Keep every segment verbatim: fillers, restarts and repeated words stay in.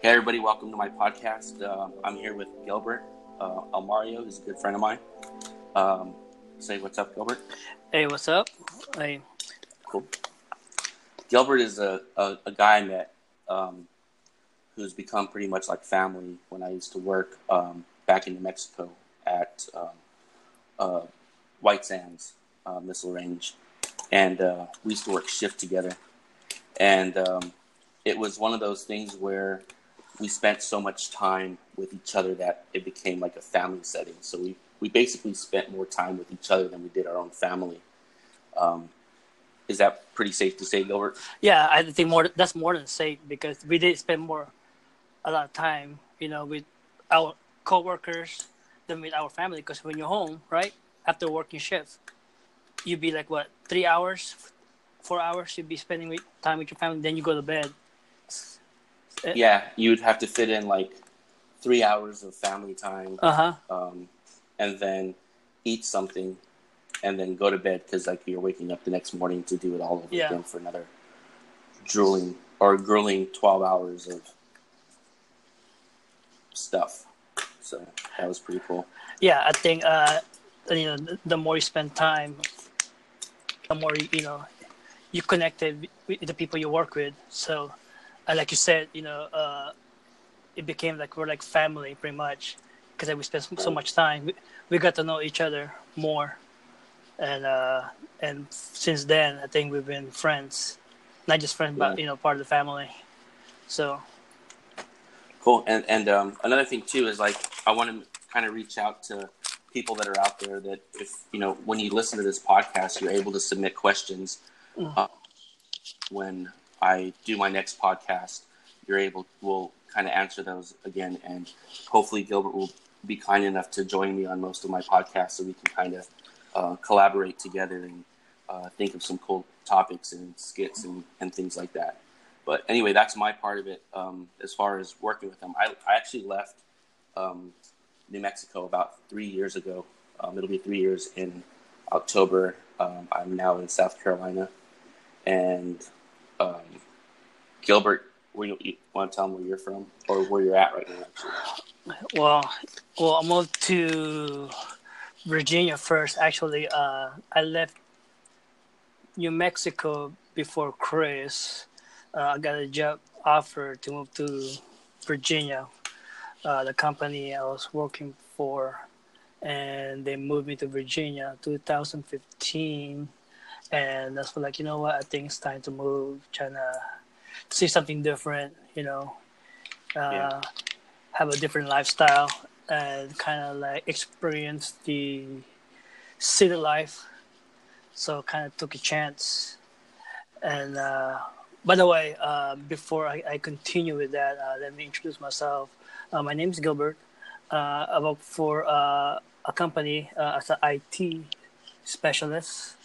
Hey everybody, welcome to my podcast. Uh, I'm here with Gilbert uh, Almario, who's a good friend of mine. Um, say what's up, Gilbert. Hey, what's up? Hey. Cool. Gilbert is a, a, a guy I met um, who's become pretty much like family when I used to work um, back in New Mexico at um, uh, White Sands uh, Missile Range. And uh, we used to work shift together. And um, it was one of those things where we spent so much time with each other that it became like a family setting. So we, we basically spent more time with each other than we did our own family. Um, is that pretty safe to say, Gilbert? Yeah, I think more. That's more than safe because we did spend more, a lot of time, you know, with our coworkers than with our family. Because when you're home, right, after working shift, you'd be like what three hours, four hours. You'd be spending with, time with your family. Then you go to bed. Yeah, you'd have to fit in like three hours of family time, uh-huh. um, and then eat something, and then go to bed because like you're waking up the next morning to do it all over Yeah. again for another drooling or grueling twelve hours of stuff. So that was pretty cool. Yeah, I think uh, you know, the, the more you spend time, the more you, you know, you connected with the people you work with. So, uh, like you said, you know, uh, it became like we're like family pretty much because we spent so much time. We, we got to know each other more, and uh, and since then, I think we've been friends, not just friends, Yeah. but you know, part of the family. So Cool. And and um, another thing too is like I want to kind of reach out to people that are out there that if you know when you listen to this podcast, you're able to submit questions. mm. Uh, when I do my next podcast, you're able will kind of answer those again, and hopefully Gilbert will be kind enough to join me on most of my podcasts, so we can kind of uh, collaborate together and uh, think of some cool topics and skits and, and things like that. But anyway, that's my part of it. Um, as far as working with them, I, I actually left um, New Mexico about three years ago. Um, it'll be three years in October. Um, I'm now in South Carolina, and um, Gilbert, where you, you want to tell them where you're from or where you're at right now? Actually, well, well, I moved to Virginia first. Actually, uh, I left New Mexico before Chris. Uh, I got a job offer to move to Virginia, uh, the company I was working for, and they moved me to Virginia twenty fifteen. And that's when, like, you know what, I think it's time to move, trying to see something different, you know, uh, yeah, have a different lifestyle and kind of like experience the city life. So kind of took a chance. And uh, by the way, uh, before I, I continue with that, uh, let me introduce myself. Uh, my name is Gilbert. Uh, I work for uh, a company uh, as an I T specialist.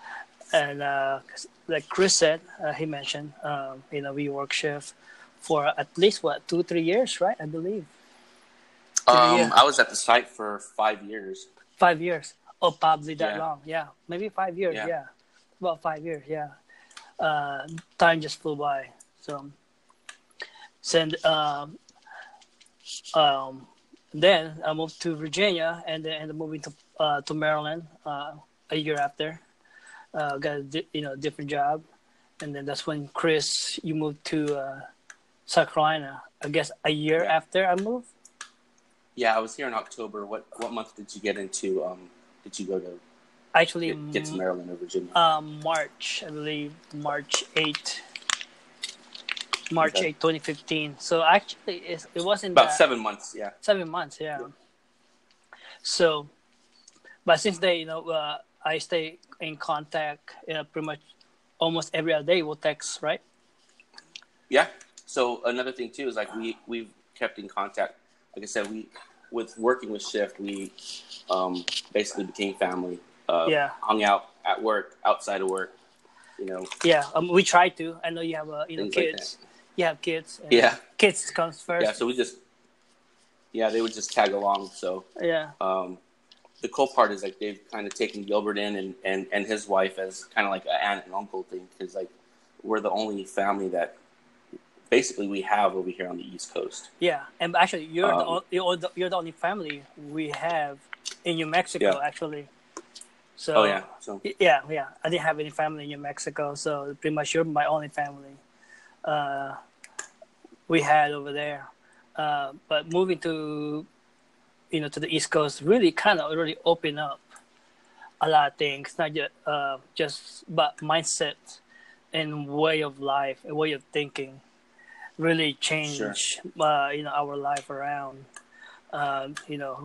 And uh, like Chris said, uh, he mentioned, um, you know, we work shift for at least, what, two, three years, right? I believe. um, Yeah. I was at the site for five years. Five years. Oh, probably that Yeah. long. Yeah. Maybe five years. Yeah. Yeah. About five years. Yeah. Uh, time just flew by. So, send um, um, then I moved to Virginia, and then and moving to uh, to Maryland uh, a year after. Uh, got a di- you know different job, and then that's when Chris you moved to uh, South Carolina. I guess a year Yeah. after I moved. Yeah, I was here in October. What what month did you get into? Um, did you go to Actually, get, get to Maryland or Virginia? Um, March, I believe, March eighth. March Okay. eighth, twenty fifteen. So actually, it, it wasn't About that seven months. Yeah. seven months, yeah. Yeah. So, but since they, you know, uh, I stay in contact, you know, pretty much almost every other day. We'll text, right? Yeah. So another thing too is like we we've kept in contact. Like I said, we with working with Shift, we um, basically became family. Uh, Yeah. Hung out at work, outside of work. You know. Yeah, um, we try to. I know you have, uh, you know, Things like kids. that. You have kids. And Yeah. Kids comes first. Yeah. So we just yeah they would just tag along. So Yeah. um, the cool part is like they've kind of taken Gilbert in and, and, and his wife as kind of like an aunt and uncle thing because like we're the only family that basically we have over here on the East Coast. Yeah, and actually, you're the Um, o- you're the, you're the only family we have in New Mexico, Yeah. actually. So Oh yeah. So y- yeah, yeah, I didn't have any family in New Mexico, so pretty much you're my only family uh, we had over there. Uh, but moving to you know to the East Coast really kind of really opened up a lot of things, not just uh, just but mindset and way of life, a way of thinking, really Sure. change uh, you know our life around. Um, you know,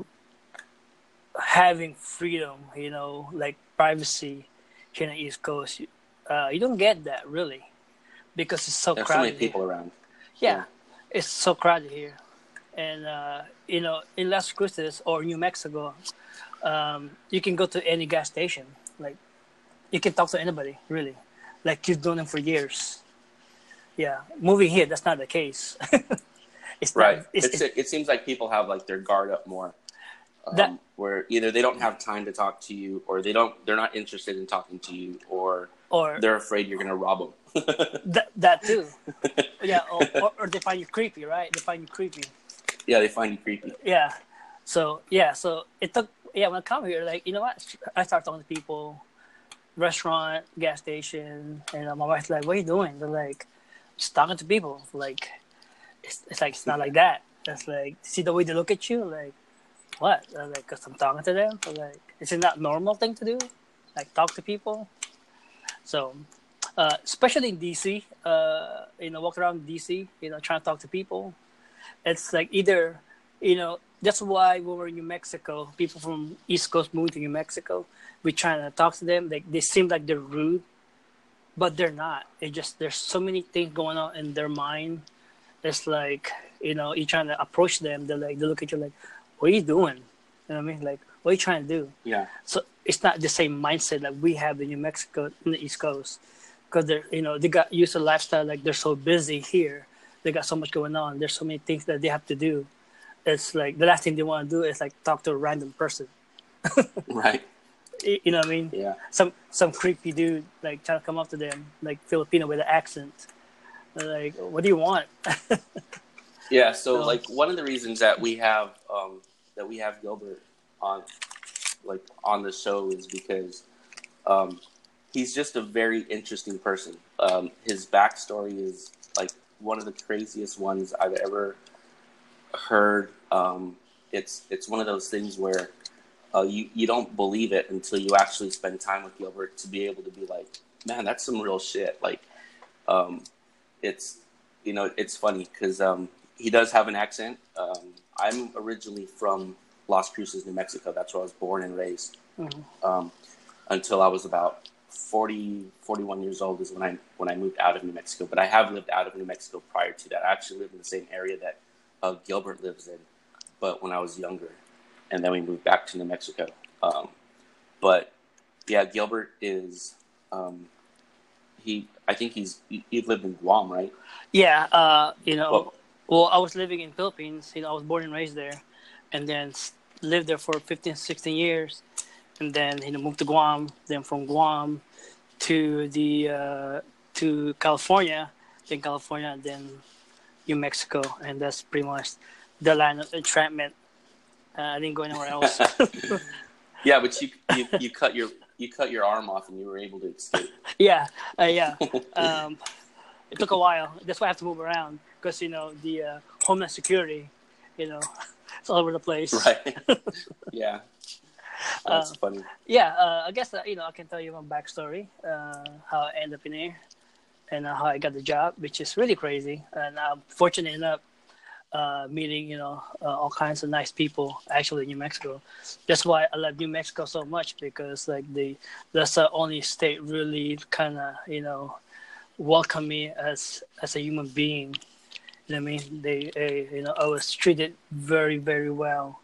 having freedom, you know, like privacy here in the East Coast, uh, you don't get that really because it's so There's so many crowded here. people around. Yeah, it's so crowded here, and uh, you know, in Las Cruces or New Mexico, um, you can go to any gas station, like you can talk to anybody really, like you've known them for years. Yeah, moving here, that's not the case. It's Right. not. It's, It's, it's it seems like people have like their guard up more, um, that where either they don't have time to talk to you, or they don't. They're not interested in talking to you, or or they're afraid you're going to rob them. that that too. Yeah, or, or, or they find you creepy, right? They find you creepy. Yeah, they find you creepy. Yeah. So yeah, so it took yeah when I come here, like you know what, I start talking to people, restaurant, gas station, and uh, my wife's like, "What are you doing?" They're like, "Just talking to people." Like it's, it's like it's not like that. It's like see the way they look at you, like what? They're like, cause I'm talking to them. They're like, is it not normal thing to do? Like talk to people. So, uh, especially in D C, uh, you know, walk around D C, you know, trying to talk to people. It's like either, you know, that's why when we're in New Mexico, people from East Coast moving to New Mexico, we trying to talk to them. Like they seem like they're rude, but they're not. It just there's so many things going on in their mind. It's like you know, you're trying to approach them. They're like they look at you like, "What are you doing?" You know what I mean? Like, what are you trying to do? Yeah. So it's not the same mindset that we have in New Mexico in the East Coast, because they're you know they got used to lifestyle like they're so busy here. They got so much going on. There's so many things that they have to do. It's like the last thing they want to do is like talk to a random person. Right. You you know what I mean? Yeah. Some some creepy dude like trying to come up to them like Filipino with an accent. They're like, what do you want? Yeah. So, So- like, one of the reasons that we have um, that we have Gilbert on, like, on the show is because um, he's just a very interesting person. Um, his backstory is like one of the craziest ones I've ever heard. Um, it's it's one of those things where uh, you you don't believe it until you actually spend time with Gilbert to be able to be like, man, that's some real shit. Like, um, it's you know it's funny because um, he does have an accent. Um, I'm originally from Las Cruces, New Mexico. That's where I was born and raised. Mhm. Um, until I was about forty, forty-one years old is when I when I moved out of New Mexico. But I have lived out of New Mexico prior to that. I actually lived in the same area that uh, Gilbert lives in, but when I was younger, and then we moved back to New Mexico. Um, but yeah, Gilbert is um, he. I think he's he, he lived in Guam, right? Yeah, uh, you know, Well, well, I was living in Philippines. You know, I was born and raised there, and then s- lived there for fifteen, sixteen years, and then you know moved to Guam. Then from Guam to the uh, to California, then California, then New Mexico, and that's pretty much the line of entrapment. Uh, I didn't go anywhere else. yeah, but you, you you cut your you cut your arm off and you were able to escape. yeah, uh, yeah. Um, it took a while. That's why I have to move around because you know the uh, Homeland Security, you know, it's all over the place. Right. Yeah. That's Uh, funny. Yeah, uh, I guess uh, you know I can tell you my backstory, uh, how I ended up in here, and uh, how I got the job, which is really crazy. And I'm fortunate enough uh, meeting you know uh, all kinds of nice people actually in New Mexico. That's why I love New Mexico so much because like the that's the only state really kind of you know welcome me as as a human being. You know what I mean? They, uh, you know, I was treated very, very well,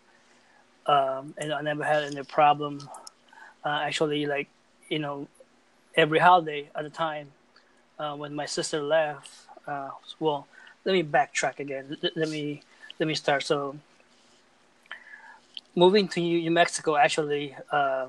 um, and I never had any problem. Uh, actually, like, you know, every holiday at the time, uh, when my sister left, uh, well, let me backtrack again. Let, let me let me start. So, moving to New New Mexico, actually, uh,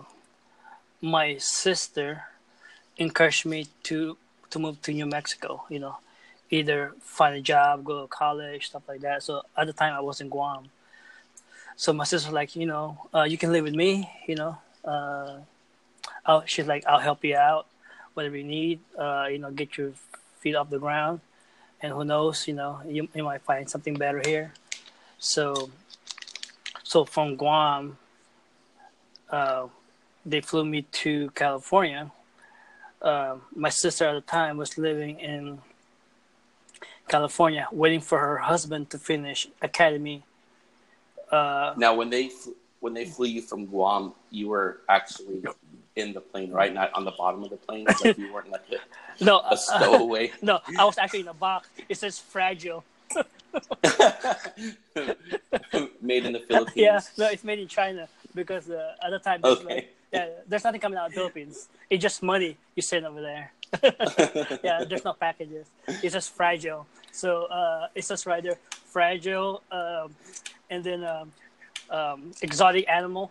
my sister encouraged me to to move to New Mexico. You know, either find a job, go to college, stuff like that. So at the time, I was in Guam. So my sister was like, you know, uh, you can live with me. You know, uh, I'll, she's like, I'll help you out, whatever you need. Uh, you know, get your feet off the ground, and who knows, you know, you, you might find something better here. So, so from Guam, uh, they flew me to California. Uh, my sister at the time was living in California, waiting for her husband to finish academy. Uh, now, when they fl- when they flew you from Guam, you were actually in the plane, right? Not on the bottom of the plane. Like you weren't like a, no, a stowaway. Uh, no, I was actually in a box. It says fragile. Made in the Philippines. Yeah, no, it's made in China because uh, at the time, there's Okay. like, yeah, there's nothing coming out of the Philippines. It's just money you send over there. Yeah, there's no packages. It's just fragile. So uh, it's just right there, fragile, um, and then um, um, exotic animal.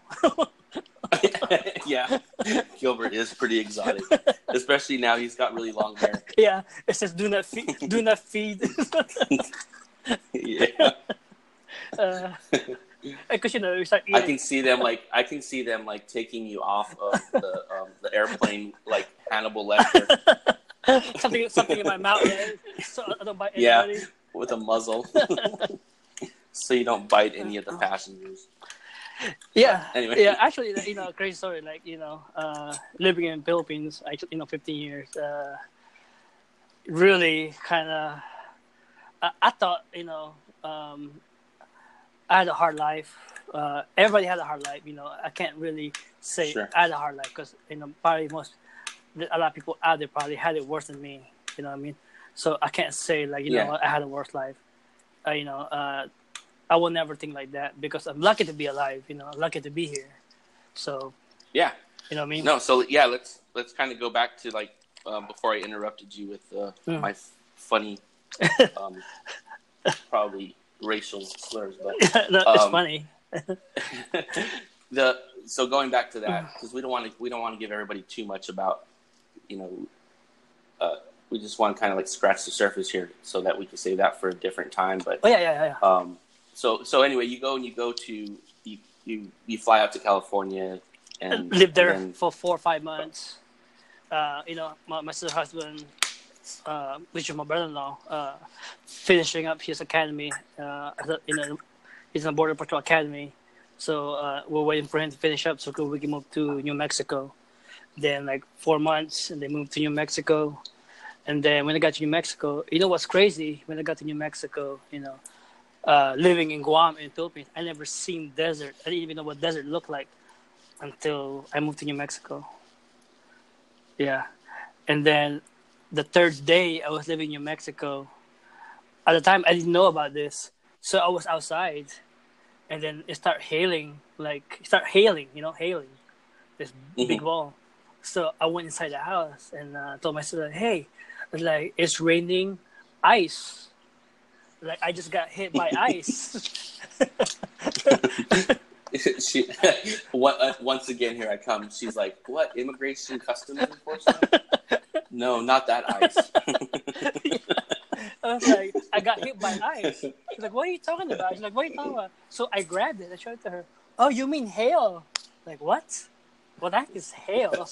Yeah, Gilbert is pretty exotic, especially now he's got really long hair. Yeah, it says do not feed. Do not feed. Yeah. Because uh, you know, it's like I can see them like I can see them like taking you off of the um, the airplane like Hannibal Lecter. something something in my mouth, yeah, so I don't bite Yeah, anybody. with a muzzle, so you don't bite any of the passengers. Yeah, But anyway. Yeah. Actually, you know, crazy story. Like you know, uh, living in Philippines, I you know, fifteen years. Uh, really, kind of. I, I thought you know, um, I had a hard life. Uh, everybody had a hard life. You know, I can't really say Sure. I had a hard life because you know, probably most a lot of people out there probably had it worse than me. You know what I mean? So I can't say like you Yeah. know I had a worse life. Uh, you know, uh, I will never think like that because I'm lucky to be alive. You know, I'm lucky to be here. So Yeah. you know what I mean? No. So yeah, let's let's kind of go back to like um, before I interrupted you with uh, Mm. my f- funny, um, probably racial slurs, but No, it's um, funny. the so going back to that because we don't want to we don't want to give everybody too much about you know uh, we just want to kind of like scratch the surface here so that we can save that for a different time. But Oh yeah, yeah, yeah. um, so so anyway, you go and you go to you you, you fly out to California and Lived there and then, for four or five months. Uh, you know, my, my sister's husband, uh, which is my brother-in-law, uh, finishing up his academy. Uh, at the- you know, he's in the Border Patrol Academy. So uh, we're waiting for him to finish up so we can move to New Mexico. Then like four months, and they moved to New Mexico. And then when I got to New Mexico, you know what's crazy? When I got to New Mexico, you know, uh, living in Guam in Philippines, I never seen desert. I didn't even know what desert looked like until I moved to New Mexico. Yeah. And then the third day I was living in New Mexico. At the time, I didn't know about this. So I was outside. And then it started hailing, like, it started hailing, you know, hailing. This Mhm. big wall. So I went inside the house and uh, told my sister, hey, like, it's raining ice. Like, I just got hit by ice. she, what, uh, once again, here I come. She's like, what, immigration customs enforcement? No, not that ice. I was like, I got hit by ice. She's like, what are you talking about? She's like, what are you talking about? So I grabbed it. I showed it to her. Oh, you mean hail? Like, what? What the heck is hail?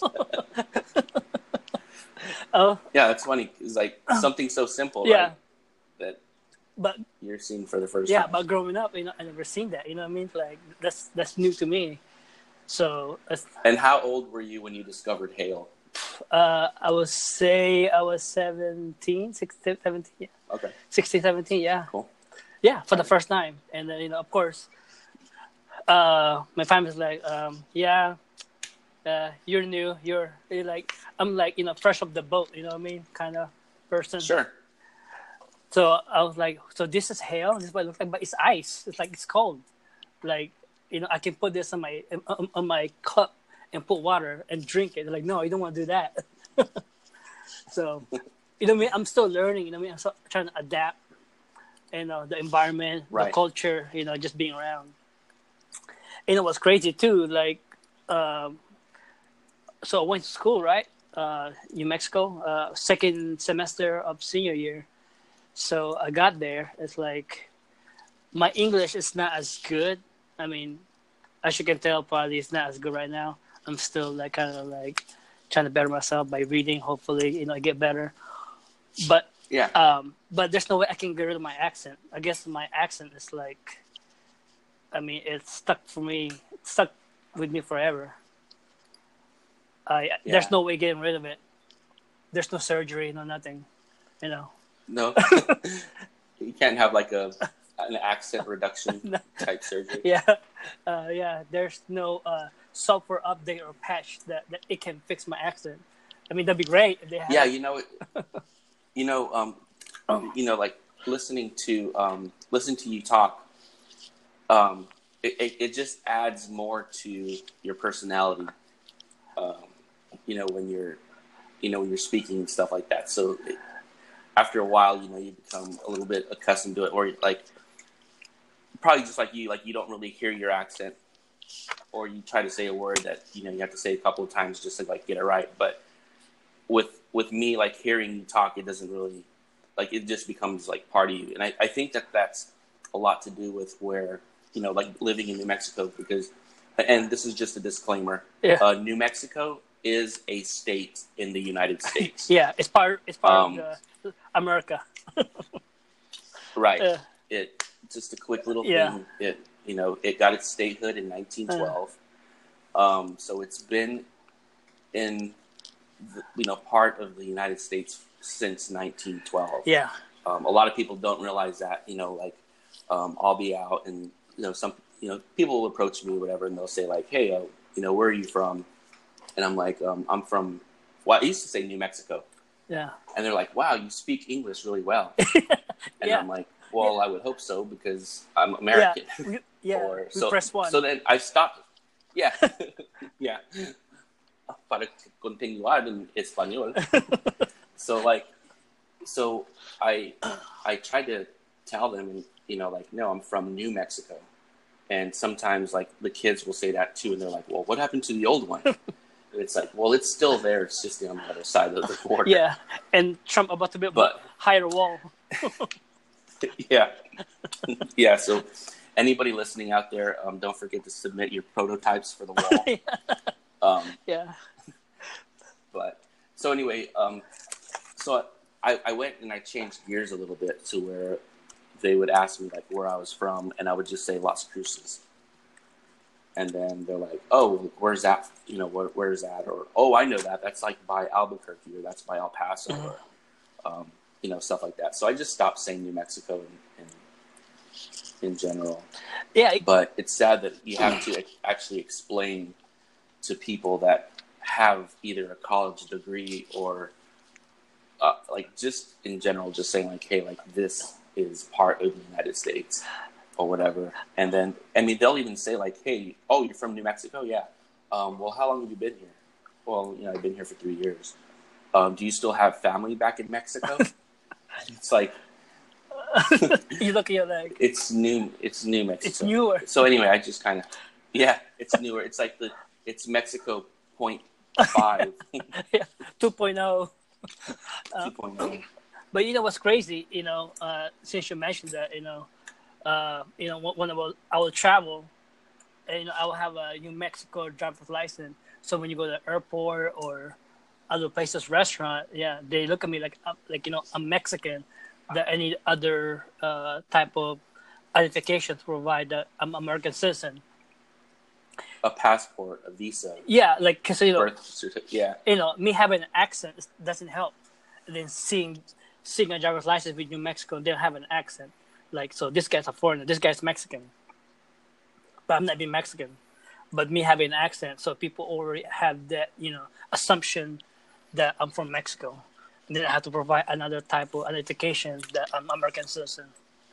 Oh, Yeah, that's funny. It's like something so simple, yeah. right? That But you're seeing for the first yeah, time. but growing up, you know, I never seen that. You know what I mean? Like that's that's new to me. So that's, And how old were you when you discovered hail? uh, I would say I was seventeen, sixteen, seventeen, yeah. Okay, sixteen, seventeen, yeah. cool. Yeah, for the first time. And then, you know, of course, uh, my family's like, um, yeah, uh, you're new. You're, you're like, I'm like, you know, fresh off the boat, you know what I mean? Kind of person. Sure. So I was like, so this is hail? This is what it looks like, but it's ice. It's like, it's cold. Like, you know, I can put this on my, on, on my cup and put water and drink it. They're like, no, you don't want to do that. So, you know what I mean? I'm still learning, you know what I mean? I'm still trying to adapt. You know, the environment, Right. the culture, you know, just being around. You know what's crazy too, like, um, so I went to school, right? Uh, New Mexico, uh, second semester of senior year. So I got there. It's like my English is not as good. I mean, as you can tell, probably it's not as good right now. I'm still like kind of like trying to better myself by reading. Hopefully, you know, I get better. But Yeah. um, but there's no way I can get rid of my accent. I guess my accent is like, I mean, it's stuck for me. It's stuck with me forever. I Yeah. There's no way getting rid of it. There's no surgery, no nothing. You know. No. You can't have like a an accent reduction No. type surgery. Yeah, uh, yeah. There's no uh, software update or patch that, that it can fix my accent. I mean, that'd be great if they had. Yeah, you know, you know, um, Oh. you know, like listening to um, listening to you talk, um, it, it, it just adds more to your personality. Um, you know, when you're, you know, when you're speaking and stuff like that. So it, after a while, you know, you become a little bit accustomed to it, or like probably just like you, like you don't really hear your accent, or you try to say a word that you know you have to say a couple of times just to like get it right. But with with me, like hearing you talk, it doesn't really, like it just becomes like part of you. And I, I think that that's a lot to do with where, you know, like living in New Mexico, because, and this is just a disclaimer, Yeah. uh, New Mexico is a state in the United States. Yeah, it's part. It's part Um, of the, America. Right. Uh, It just a quick little Yeah. thing. It you know it got its statehood in nineteen twelve. Um, so it's been in the, you know part of the United States since nineteen twelve. Yeah. Um, a lot of people don't realize that. You know, like um, I'll be out and you know some you know people will approach me or whatever, and they'll say like, "Hey, uh, you know, where are you from?" And I'm like, um, "I'm from." Well, I used to say New Mexico, Yeah. and they're like, "Wow, you speak English really well." And Yeah. I'm like, well, I would hope so because I'm American. Yeah. We, yeah. Or, we so, press one. so then I stopped. Yeah. Yeah. Para continuar en español. So like, so I, I tried to tell them, and you know, like, no, I'm from New Mexico. And sometimes like the kids will say that too. And they're like, well, what happened to the old one? And it's like, well, it's still there. It's just on the other side of the border. Yeah. And Trump about to build But higher wall. yeah. Yeah. So anybody listening out there, um, don't forget to submit your prototypes for the wall. Um, Yeah. but so anyway, um, so I, I went and I changed gears a little bit to where they would ask me like where I was from, and I would just say Las Cruces. And then they're like, oh, where's that? You know, where, where's that? Or, oh, I know that. That's like by Albuquerque, or that's by El Paso, or, um, you know, stuff like that. So I just stopped saying New Mexico in, in, in general. Yeah. But it's sad that you have to actually explain to people that have either a college degree or, uh, like, just in general, just saying, like, hey, like, this is part of the United States. Or whatever, and then I mean they'll even say like, "Hey, oh, you're from New Mexico, yeah. Um, well, how long have you been here? Well, you know, I've been here for three years. Um, do you still have family back in Mexico?" It's like You look at your leg. it's new. It's New Mexico. It's newer. So anyway, I just kind of yeah, it's newer. It's like the it's Mexico point five, Yeah. two point oh. two point oh. But you know what's crazy? You know, uh, since you mentioned that, you know. Uh, you know, when I will, I will travel, and you know, I will have a New Mexico driver's license. So when you go to the airport or other places, restaurant, yeah, they look at me like, I'm, like you know, I'm Mexican. That any other uh, type of identification to provide that I'm American citizen. A passport, a visa. Yeah, like cause you know, birth certificate. Yeah, you know, me having an accent doesn't help. And then seeing seeing a driver's license with New Mexico, they don't have an accent. Like, so this guy's a foreigner, this guy's Mexican. But I'm not being Mexican. But me having an accent, so people already have that, you know, assumption that I'm from Mexico. And then I have to provide another type of identification that I'm American citizen.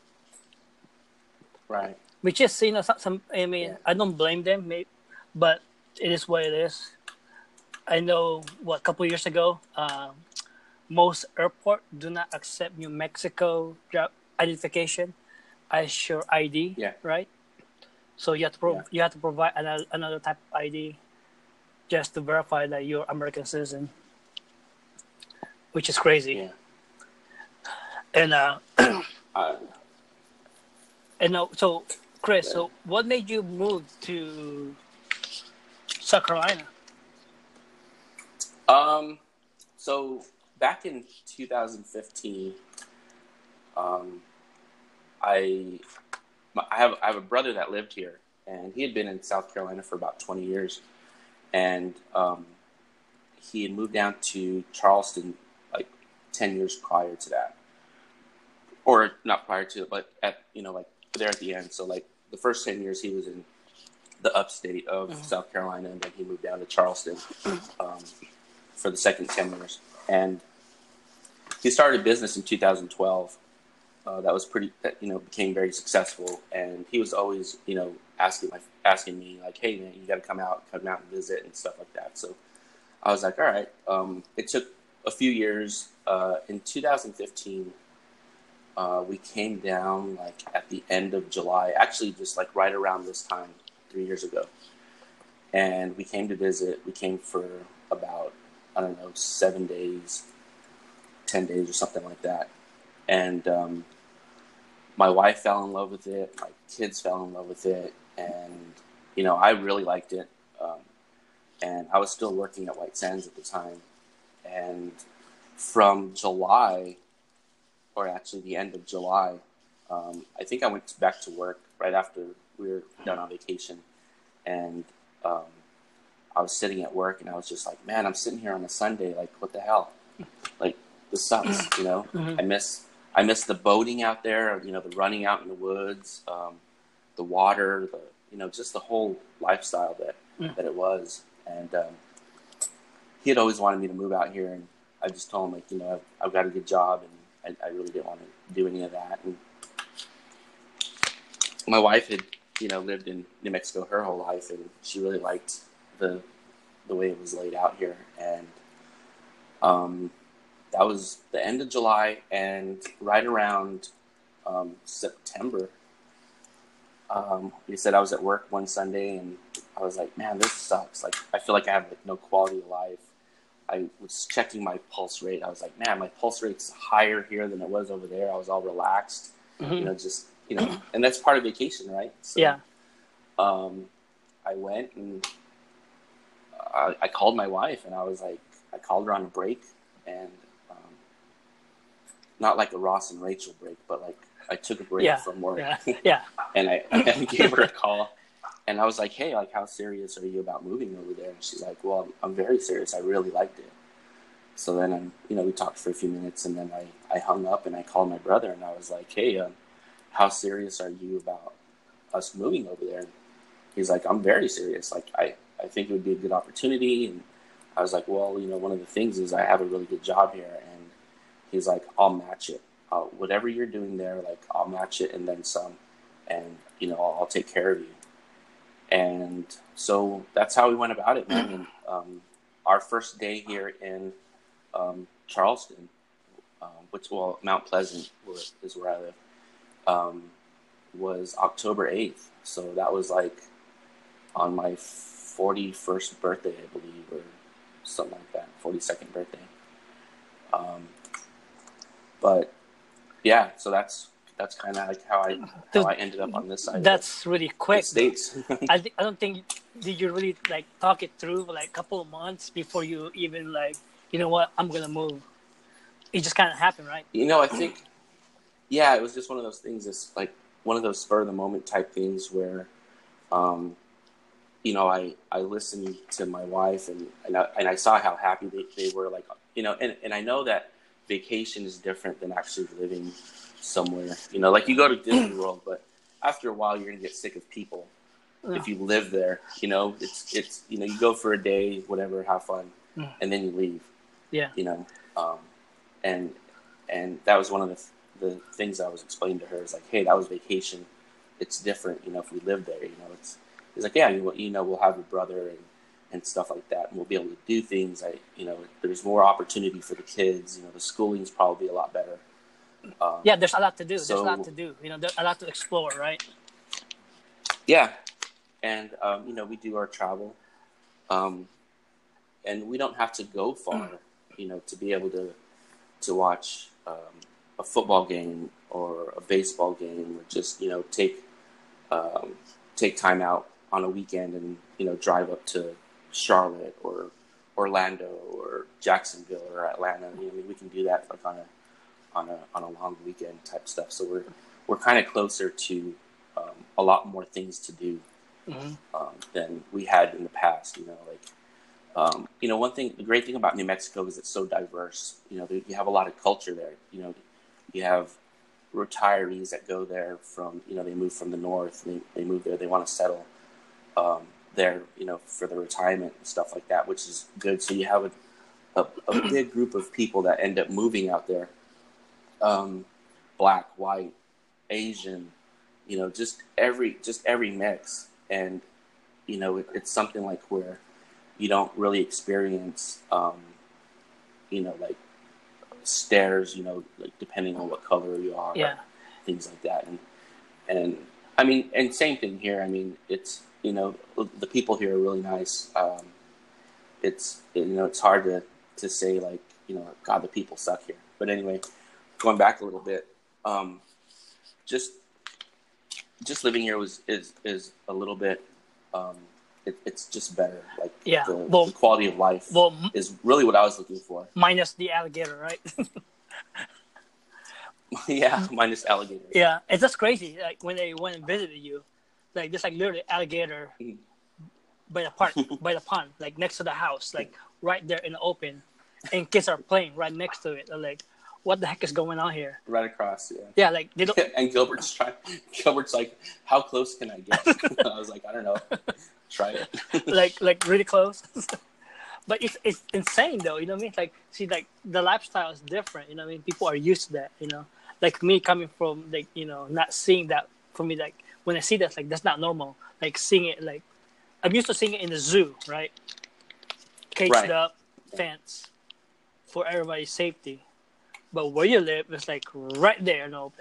right. Which is, you know, some, some I mean, I don't blame them, maybe, but it is what it is. I know, what, a couple of years ago, um, most airports do not accept New Mexico identification as your I D, Yeah. right? So you have to pro- Yeah. you have to provide another another type of I D just to verify that you're American citizen, which is crazy. Yeah. And uh, Uh, and uh, so, Chris, yeah. so what made you move to South Carolina? Um, so back in two thousand fifteen, um, I I have I have a brother that lived here, and he had been in South Carolina for about twenty years, and um, he had moved down to Charleston like ten years prior to that, or not prior to it, but at you know like there at the end. So like the first ten years he was in the upstate of mm-hmm. South Carolina, and then he moved down to Charleston um, for the second ten years, and he started a business in two thousand twelve. Uh, that was pretty, that, you know, became very successful. And he was always, you know, asking my, asking me like, hey man, you got to come out, come out and visit and stuff like that. So I was like, all right. Um, it took a few years. Uh, in two thousand fifteen, uh, we came down like at the end of July, actually just like right around this time, three years ago. And we came to visit. We came for about, I don't know, seven days, ten days or something like that. And, um, my wife fell in love with it. My kids fell in love with it. And, you know, I really liked it. Um, and I was still working at White Sands at the time. And from July, or actually the end of July, um, I think I went back to work right after we were done on vacation. And um, I was sitting at work and I was just like, man, I'm sitting here on a Sunday. Like, what the hell? Like, this sucks, you know? Mm-hmm. I miss... I miss the boating out there, you know, the running out in the woods, um, the water, the you know, just the whole lifestyle that, mm. that it was. And um, he had always wanted me to move out here, and I just told him, like, you know, I've, I've got a good job, and I, I really didn't want to do any of that. And my wife had, you know, lived in New Mexico her whole life, and she really liked the the way it was laid out here. And um. That was the end of July, and right around um, September, um, he said I was at work one Sunday, and I was like, man, this sucks. Like, I feel like I have like no quality of life. I was checking my pulse rate. I was like, man, my pulse rate's higher here than it was over there. I was all relaxed, mm-hmm. you know, just, you know, and that's part of vacation, right? So, yeah. Um, I went and I, I called my wife, and I was like, I called her on a break, and not like a Ross and Rachel break, but like I took a break yeah, from work. Yeah. yeah. and I, I gave her a call, and I was like, hey, like, how serious are you about moving over there? And she's like, well, I'm, I'm very serious. I really liked it. So then, I'm, you know, we talked for a few minutes, and then I, I hung up, and I called my brother, and I was like, hey, um, how serious are you about us moving over there? And he's like, I'm very serious. Like, I, I think it would be a good opportunity. And I was like, well, you know, one of the things is I have a really good job here, and he's like, I'll match it. Uh, whatever you're doing there, like, I'll match it and then some. And, you know, I'll, I'll take care of you. And so that's how we went about it, man. And, um, our first day here in um, Charleston, um, which, well, Mount Pleasant is where I live, um, was October eighth. So that was like on my forty-first birthday, I believe, or something like that, forty-second birthday. Um, But yeah, so that's that's kind of like how I how I ended up on this side. That's of really quick. The States. I th- I don't think did you really like talk it through for like a couple of months before you even like, you know what, I'm gonna move. It just kind of happened, right? You know, I think yeah, it was just one of those things. It's like one of those spur of the moment type things where, um, you know, I, I listened to my wife and and I, and I saw how happy they, they were. Like, you know, and, and I know that vacation is different than actually living somewhere. You know, like you go to Disney World, but after a while you're gonna get sick of people. Yeah. If you live there, you know, it's it's you know, you go for a day, whatever, have fun, yeah. and then you leave. Yeah. You know, um, and and that was one of the the things I was explaining to her is like, hey, that was vacation. It's different, you know, if we live there. You know, it's it's like, yeah, you, you know, we'll have your brother and. and stuff like that, and we'll be able to do things. I, you know, there's more opportunity for the kids. You know, the schooling's probably a lot better. Um, yeah, there's a lot to do. So, there's a lot to do. You know, there's a lot to explore, right? Yeah, and um, you know, we do our travel, um, and we don't have to go far. You know, to be able to to watch um, a football game or a baseball game, or just you know take um, take time out on a weekend and you know drive up to Charlotte or Orlando or Jacksonville or Atlanta. You know, I mean, we can do that like on a on a on a long weekend type stuff. So we're we're kind of closer to um, a lot more things to do mm-hmm. um, than we had in the past. You know, like um, you know, one thing, the great thing about New Mexico is it's so diverse. You know, there, you have a lot of culture there. You know, you have retirees that go there from, you know, they move from the north. They they move there. They want to settle um, there. You know, for the retirement and stuff like that, which is good. So you have a a, a big group of people that end up moving out there. Um, black, white, Asian, you know, just every just every mix, and you know, it, it's something like where you don't really experience, um, you know, like stares, you know, like depending on what color you are, yeah, things like that, and and I mean, and same thing here. I mean, it's you know, the people here are really nice. Um, it's you know, it's hard to to say like you know, God, the people suck here, but anyway. Going back a little bit, um, just just living here was is is a little bit. Um, it, it's just better. Like yeah, the, well, the quality of life well, is really what I was looking for. Minus the alligator, right? Yeah, minus alligators. Yeah, it's just crazy. Like when they went and visited you, like there's like literally alligator mm-hmm. by the park, by the pond, like next to the house, like right there in the open, and kids are playing right next to it. They're like, what the heck is going on here? Right across, yeah. Yeah, like they don't. And Gilbert's trying. Gilbert's like, how close can I get? I was like, I don't know. Try it. like, like really close. But it's it's insane though. You know what I mean? Like, see, like the lifestyle is different. You know what I mean? People are used to that. You know, like me coming from like you know not seeing that. For me, like when I see that, like that's not normal. Like seeing it, like I'm used to seeing it in the zoo, right? Caged right. up, fence for everybody's safety. But where you live is like right there in the open.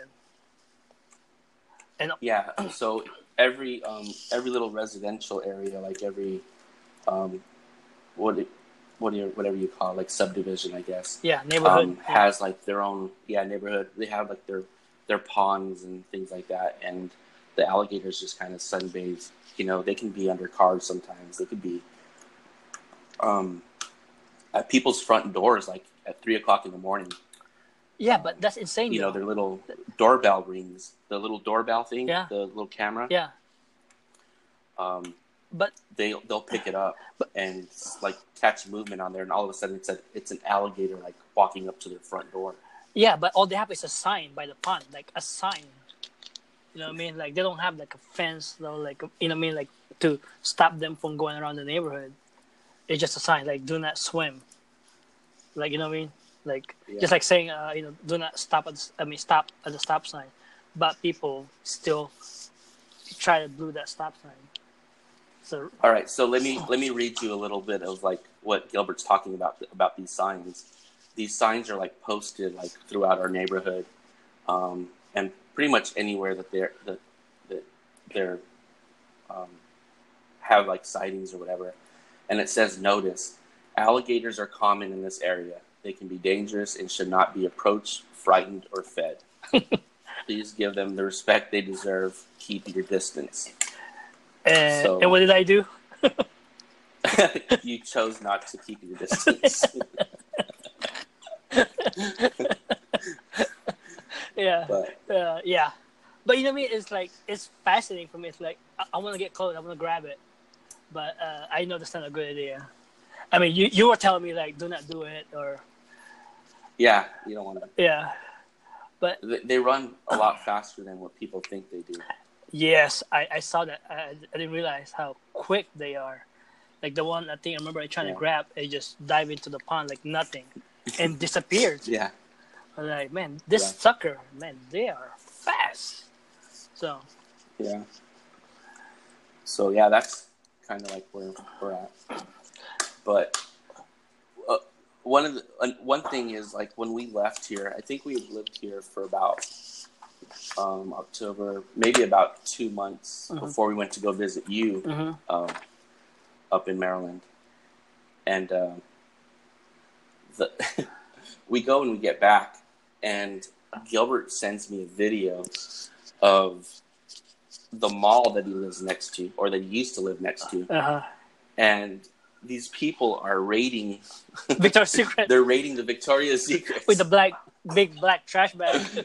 And yeah, so every um, every little residential area, like every um, what it, what do you, whatever you call it, like subdivision, I guess. Yeah, neighborhood um, yeah. has like their own yeah neighborhood. They have like their their ponds and things like that, and the alligators just kind of sunbathe. You know, they can be under cars sometimes. They could be um, at people's front doors, like at three o'clock in the morning. Yeah, but that's insane. You though. know, their little doorbell rings, the little doorbell thing, yeah. the little camera. Yeah. Um, but they they'll pick it up but, and like catch movement on there, and all of a sudden it's a it's an alligator like walking up to their front door. Yeah, but all they have is a sign by the pond, like a sign. You know what I mean? Like they don't have like a fence, though, like you know what I mean, like to stop them from going around the neighborhood. It's just a sign, like do not swim. Like you know what I mean? Like yeah. just like saying, uh, you know, do not stop at. The, I mean, stop at the stop sign, but people still try to do that stop sign. So all right, so let me let me read you a little bit of like what Gilbert's talking about about these signs. These signs are like posted like throughout our neighborhood, um, and pretty much anywhere that they're that that they're um, have like sightings or whatever, and it says, "Notice: alligators are common in this area. They can be dangerous and should not be approached, frightened, or fed. Please give them the respect they deserve. Keep your distance." Uh, so, and what did I do? You chose not to keep your distance. yeah, but, uh, yeah, but you know what I mean. It's like it's fascinating for me. It's like I, I want to get close. I want to grab it, but uh, I know that's not a good idea. I mean, you you were telling me like do not do it or. Yeah, you don't want to. Yeah, but they, they run a lot faster than what people think they do. Yes, I, I saw that. I, I didn't realize how quick they are. Like the one I think I remember I trying yeah. to grab, it just dive into the pond like nothing, and disappeared. Yeah, I was like, man, this yeah. sucker, man, they are fast. So. Yeah. So yeah, that's kind of like where we're at. But uh, one of the uh, one thing is like when we left here, I think we had lived here for about. Um, October, maybe about two months mm-hmm. before we went to go visit you mm-hmm. um, up in Maryland. And um, the we go and we get back, and Gilbert sends me a video of the mall that he lives next to, or that he used to live next to, uh-huh. and these people are raiding Victoria's Secret. They're raiding the Victoria's Secret with the black, big black trash bag.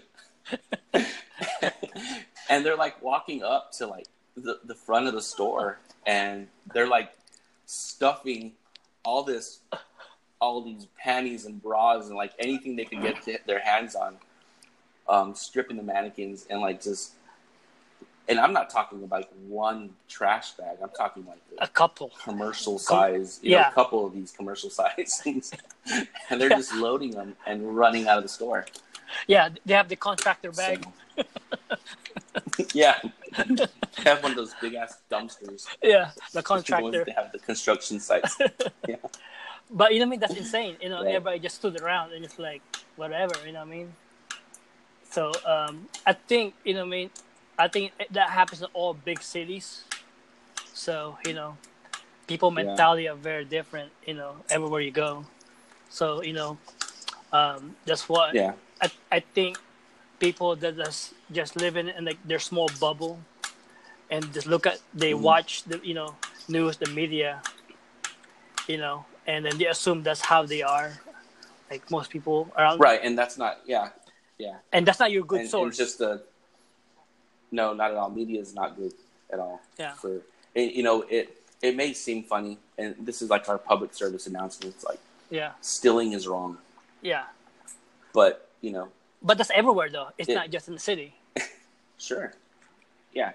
And they're like walking up to like the, the front of the store, and they're like stuffing all this, all these panties and bras and like anything they could get to their hands on, um, stripping the mannequins and like just. And I'm not talking about like one trash bag. I'm talking like a, a couple commercial size, you yeah. know, a couple of these commercial size things, and they're yeah. just loading them and running out of the store. Yeah, they have the contractor bag. So, yeah, they have one of those big ass dumpsters. Yeah, the contractor. The they have the construction sites. Yeah, but you know what I mean? That's insane. You know, right. Everybody just stood around and it's like whatever. You know what I mean? So um, I think you know what I mean. I think that happens in all big cities. So, you know, people mentality yeah. are very different, you know, everywhere you go. So, you know, um, that's what yeah. I, I think people that just, just live in, in like their small bubble and just look at, they mm-hmm. watch the, you know, news, the media, you know, and then they assume that's how they are. Like most people around. Right. And that's not, yeah. Yeah. And that's not your good and, source. And just the, No, not at all. Media is not good at all. Yeah. For you know, it it may seem funny, and this is like our public service announcement. It's like, yeah, stealing is wrong. Yeah. But you know. But that's everywhere, though. It's it, not just in the city. Sure. Yeah.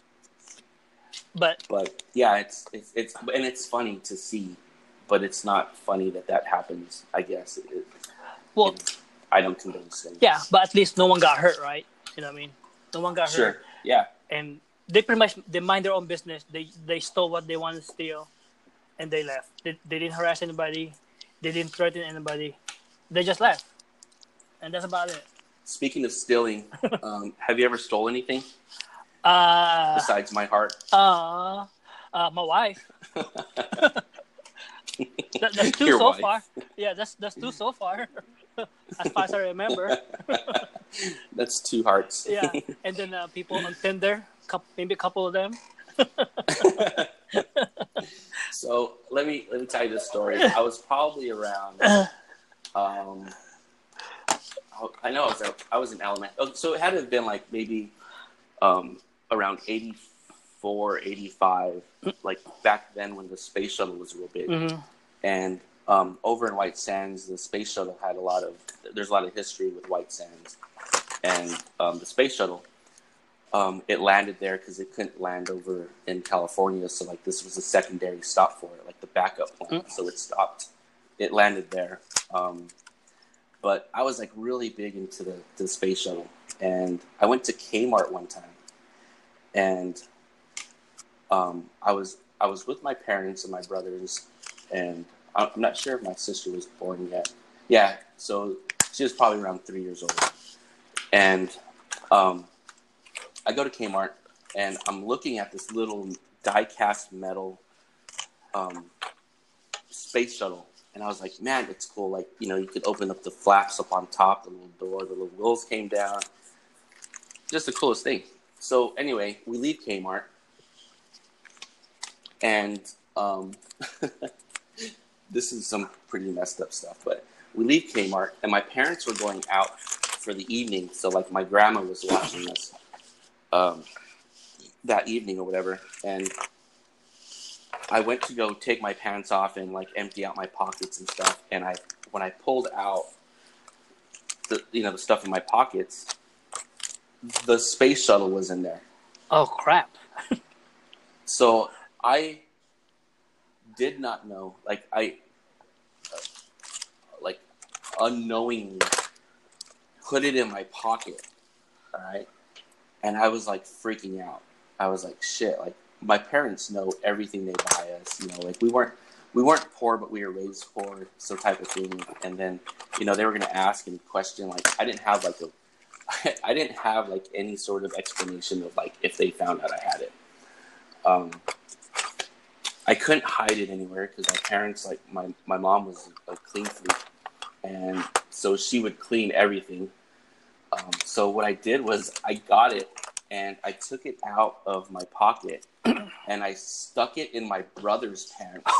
But. But yeah, it's it's it's and it's funny to see, but it's not funny that that happens. I guess. It, it, well. It, I don't condone things. Yeah, but at least no one got hurt, right? You know what I mean? No one got sure. hurt. Yeah. And they pretty much they mind their own business. They they stole what they wanted to steal, and they left. They, they didn't harass anybody. They didn't threaten anybody. They just left, and that's about it. Speaking of stealing, um, have you ever stole anything? Uh, Besides my heart. Uh, uh my wife. that, that's two Your so wife. far. Yeah, that's that's two so far. As far as I remember. That's two hearts. Yeah, and then uh, people on Tinder, couple, maybe a couple of them. So let me let me tell you this story. I was probably around. Um, I know I was I was in elementary. So it had to have been like maybe um, around eighty-four, eighty-five, like back then when the space shuttle was real big, mm-hmm. and. Um, over in White Sands, the space shuttle had a lot of. There's a lot of history with White Sands, and um, the space shuttle. Um, it landed there because it couldn't land over in California, so like this was a secondary stop for it, like the backup plan. Mm-hmm. So it stopped. It landed there, um, but I was like really big into the, the space shuttle, and I went to Kmart one time, and um, I was I was with my parents and my brothers, and. I'm not sure if my sister was born yet. Yeah, so she was probably around three years old. And um, I go to Kmart, and I'm looking at this little die-cast metal um, space shuttle. And I was like, man, it's cool. Like, you know, you could open up the flaps up on top, the little door, the little wheels came down. Just the coolest thing. So anyway, we leave Kmart. And... Um, this is some pretty messed up stuff, but we leave Kmart, and my parents were going out for the evening, so like my grandma was watching us um, that evening or whatever, and I went to go take my pants off and like empty out my pockets and stuff, and I when I pulled out the you know the stuff in my pockets, the space shuttle was in there. Oh crap! So I. Did not know, like I, uh, like unknowingly put it in my pocket, all right, and I was like freaking out. I was like, shit, like my parents know everything they buy us, you know, like we weren't we weren't poor, but we were raised poor, so type of thing. And then, you know, they were gonna ask and question, like I didn't have like a, I didn't have like any sort of explanation of like if they found out I had it. Um. I couldn't hide it anywhere because my parents, like my, my mom was a clean freak, and so she would clean everything. Um, so what I did was I got it and I took it out of my pocket and I stuck it in my brother's pants.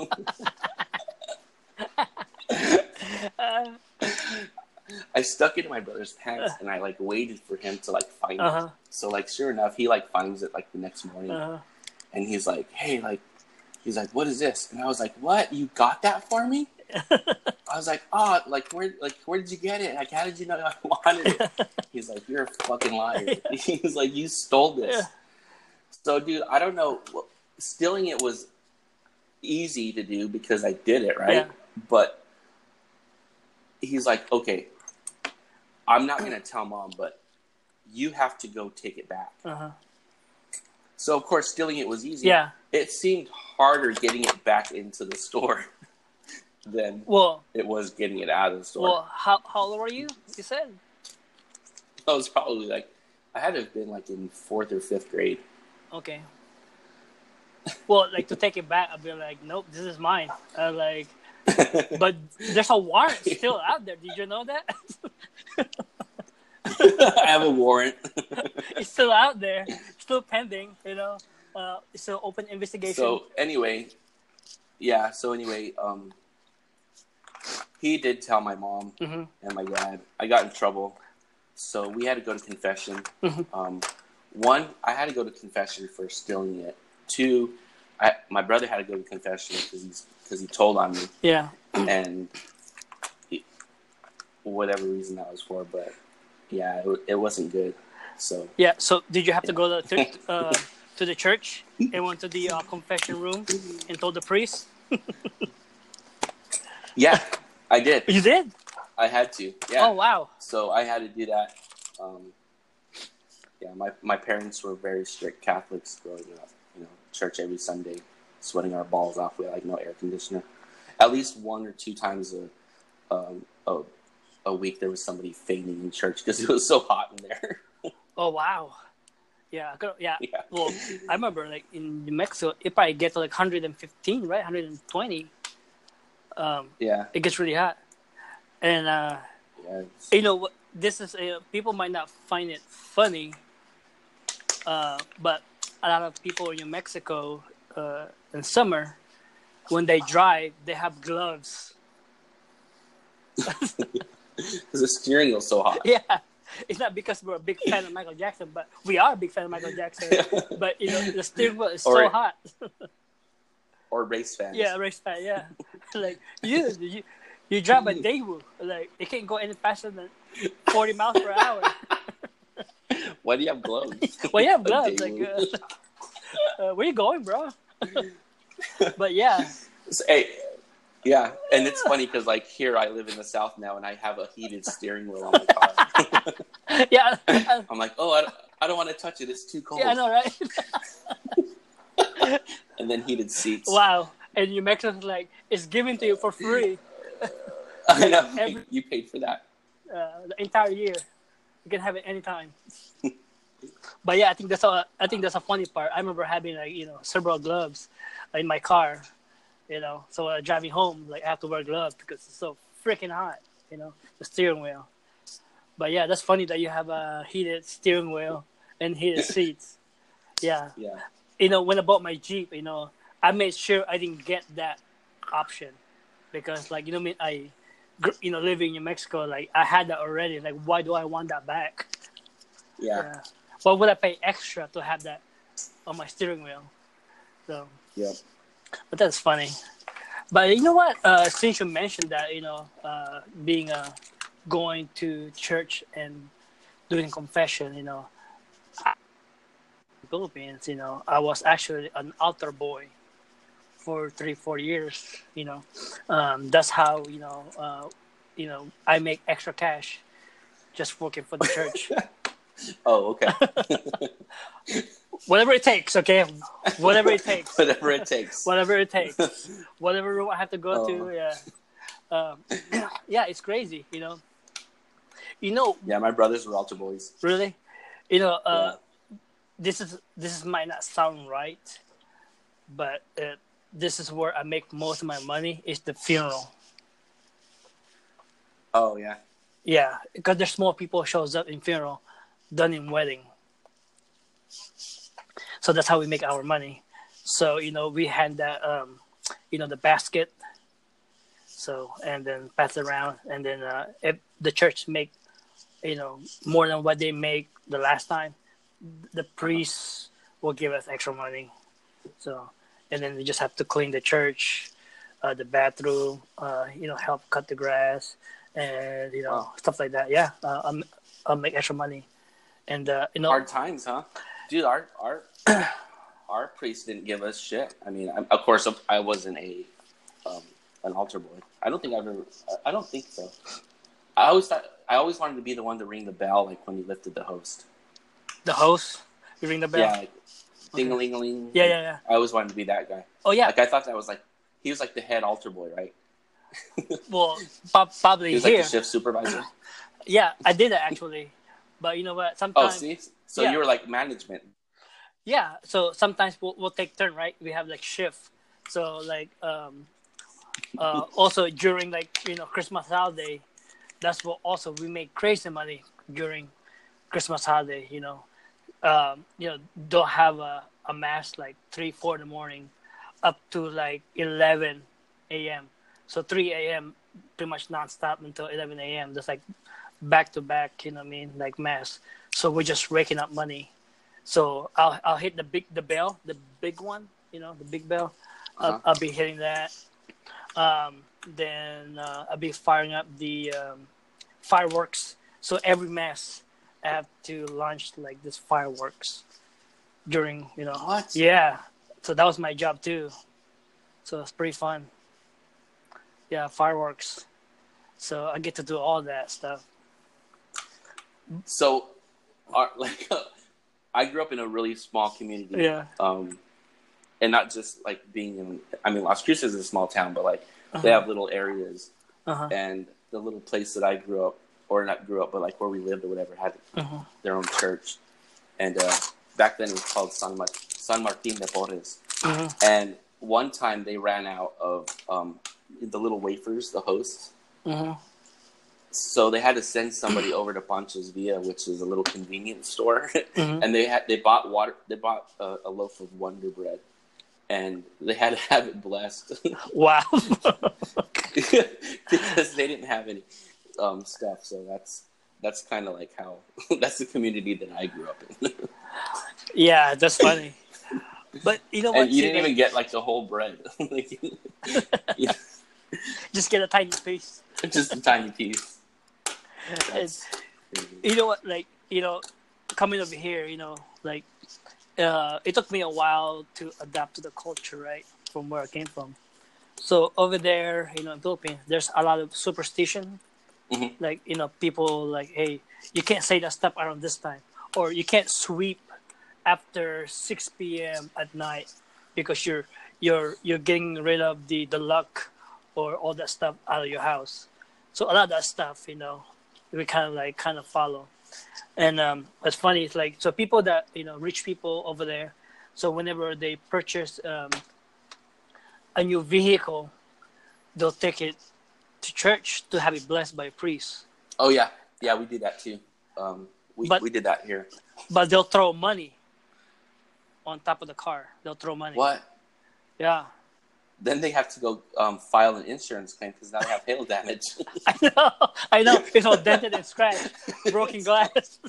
uh, I stuck it in my brother's pants and I like waited for him to like find uh-huh. it. So like sure enough, he like finds it like the next morning, uh-huh. and he's like, "Hey, like," he's like, "What is this?" And I was like, "What? You got that for me?" I was like, "Oh, like where, like where did you get it? Like how did you know I wanted it?" He's like, "You're a fucking liar." He's like, "You stole this." Yeah. So, dude, I don't know. Stealing it was easy to do because I did it, right? Yeah. But he's like, "Okay, I'm not gonna tell mom, but you have to go take it back." Uh-huh. So, of course, stealing it was easy. Yeah. It seemed harder getting it back into the store than Well, it was getting it out of the store. Well, how how old were you? You said I was probably like, I had to have been like in fourth or fifth grade. okay. Well, like to take it back, I'd be like, nope, this is mine. Uh, like, but there's a warrant still out there. Did you know that? I have a warrant. It's still out there, still pending. You know, uh, it's still open investigation. So anyway, yeah. So anyway, um, he did tell my mom mm-hmm. and my dad. I got in trouble, so we had to go to confession. Mm-hmm. Um, one, I had to go to confession for stealing it. Two, I, my brother had to go to confession because he's because he told on me. Yeah. And he, whatever reason that was for, but yeah, it, it wasn't good. So yeah. So did you have to go to uh, to the church and went to the uh, confession room and told the priest? Yeah, I did. You did? I had to. Yeah. Oh wow. So I had to do that. Um, yeah, my my parents were very strict Catholics growing up. You know, church every Sunday, sweating our balls off. We had like no air conditioner. At least one or two times a um, a, a week there was somebody fainting in church because it was so hot in there. Oh wow. Yeah, yeah. Yeah. Well, I remember like in New Mexico, if I get to like one hundred fifteen, right, one hundred twenty, um, Yeah. it gets really hot. And uh, Yeah. you know what? This is uh, people might not find it funny, uh, but a lot of people in New Mexico uh, in summer, when they drive, they have gloves. Because the steering wheel's so hot. Yeah. It's not because we're a big fan of Michael Jackson, but we are a big fan of Michael Jackson. But, you know, the steering wheel is Or- so hot. Or race fans. Yeah, race fan, yeah. Like, you, you you drive a Daewoo. Like, it can't go any faster than forty miles per hour. Why do you have gloves? Well, you have gloves. A Like, Daewoo. uh, uh, where you going, bro? But, yeah. So, hey, yeah, and it's funny because like here I live in the South now, and I have a heated steering wheel on my car. Yeah. I, I'm like, oh, I don't, I don't want to touch it; it's too cold. yeah, I know, right? And then heated seats. Wow. And New Mexico's like, it's given to you for free. I know. Every- You paid for that. Uh, the entire year. You can have it anytime. But yeah, I think that's a, I think that's a funny part. I remember having like, you know, several gloves in my car, you know. So uh, driving home, like I have to wear gloves because it's so freaking hot, you know, the steering wheel. But yeah, that's funny that you have a heated steering wheel and heated seats. Yeah. Yeah. You know, when I bought my Jeep, you know, I made sure I didn't get that option because, like, you know, I mean, I, you know, living in Mexico, like, I had that already. Like, why do I want that back? Yeah. Yeah. Why would I pay extra to have that on my steering wheel? So, Yeah. but that's funny. But you know what? Uh, since you mentioned that, you know, uh, being uh, going to church and doing confession, you know, I, Philippines, you know, I was actually an altar boy for three, four years. You know, um, that's how you know, uh, you know, I make extra cash just working for the church. Oh, okay. Whatever it takes, okay. Whatever it takes. Whatever it takes. Whatever it takes. Whatever room I have to go Oh. to, yeah. Um, yeah, it's crazy, you know. You know, Yeah, my brothers were altar boys. really, you know, uh, Yeah. this is this is might not sound right, but uh, this is where I make most of my money is the funeral. Oh, yeah. Yeah, because there's more people shows up in funeral than in wedding. So that's how we make our money. So you know we hand that um, you know the basket. So and then pass it around, and then uh, if the church make you know more than what they make the last time, the priest will give us extra money. So and then we just have to clean the church, uh, the bathroom, uh, you know, help cut the grass, and you know Wow. stuff like that. Yeah, uh, I'll, I'll make extra money, and uh, you know, Hard times, huh? Dude, our our our priest didn't give us shit. I mean, I, of course, I wasn't a um, an altar boy. I don't think I've ever. I don't think so. I always thought I always wanted to be the one to ring the bell, like when you lifted the host. the host, you ring the bell. Yeah, like ding a ling a ling. Yeah, yeah, yeah. I always wanted to be that guy. Oh yeah. Like I thought that was like he was like the head altar boy, right? Well, po- probably He was here. like the shift supervisor. Yeah, I did that actually, but you know what? Oh, Sometimes. see, so yeah. you were like management. Yeah, so sometimes we'll, we'll take turn, right? We have like shift. So like um, uh, also during like you know Christmas holiday, that's what also we make crazy money during Christmas holiday. You know, um, you know don't have a, a mass like three four in the morning, up to like eleven a.m. So three a.m. pretty much nonstop until eleven a.m. Just like back to back. You know what I mean? Like mass. So we're just raking up money. So I'll I'll hit the big the bell, the big one, you know, the big bell. Uh-huh. I'll, I'll be hitting that. Um, then uh, I'll be firing up the um, fireworks. So every mass, I have to launch like this fireworks during, you know. What? Yeah. So that was my job too. So it's pretty fun. Yeah, fireworks. So I get to do all that stuff. So, our, like, I grew up in a really small community. Yeah. Um, and not just like being in. I mean, Las Cruces is a small town, but like Uh-huh. they have little areas, Uh-huh. and the little place that I grew up, or not grew up, but like where we lived or whatever, had Uh-huh. their own church. And uh, back then it was called San, Mar- San Martin de Porres. Uh-huh. And one time they ran out of um, the little wafers, the hosts. Uh-huh. So they had to send somebody over to Pancho's Villa, which is a little convenience store, Mhm. and they had they bought water. They bought a, a loaf of Wonder Bread, and they had to have it blessed Wow. because they didn't have any um, stuff. So that's that's kind of like how that's the community that I grew up in. Yeah, that's funny. But you know what? And you See, didn't even get like the whole bread, like, yeah, just get a tiny piece. just a tiny piece. It's, you know what? Like you know, coming over here, you know, like uh, it took me a while to adapt to the culture, right, from where I came from. So over there, you know, in Philippines, there's a lot of superstition. Mhm. Like you know, people like, hey, you can't say that stuff around this time, or you can't sweep after six p.m. at night because you're you're you're getting rid of the the luck or all that stuff out of your house. So a lot of that stuff, you know, we kind of like kind of follow. And um, what's funny is like so people that you know rich people over there. So whenever they purchase um, a new vehicle, they'll take it to church to have it blessed by a priest. Oh yeah, yeah, we did that too. Um, we But- we did that here. But they'll throw money on top of the car. They'll throw money. What? Yeah. Then they have to go um, file an insurance claim because now they have hail damage. I know, I know. It's all dented and scratched, broken glass.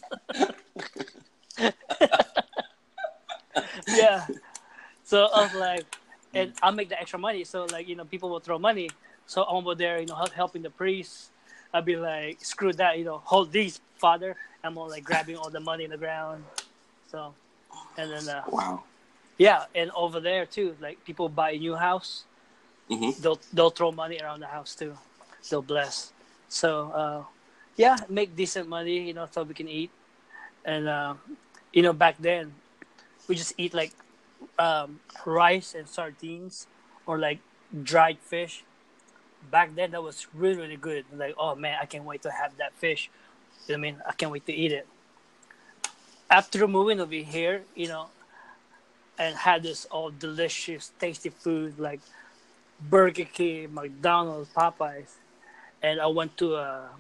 Yeah. So I was like, and I'll make the extra money. So like, you know, people will throw money. So I'm over there, you know, help, helping the priest. I'll be like, screw that, you know, hold these, father. I'm all like grabbing all the money in the ground. So, and then, uh, Wow. yeah, and over there too, like people buy a new house. Mm-hmm. They'll they'll throw money around the house too. They'll bless. So uh, yeah, make decent money, you know, so we can eat. And uh, you know, back then we just eat like um, rice and sardines or like dried fish. Back then that was really really good. Like oh man, I can't wait to have that fish. You know what I mean, I can't wait to eat it. After moving over here, you know, and had this all delicious, tasty food like Burger King, McDonald's, Popeyes, and I went to a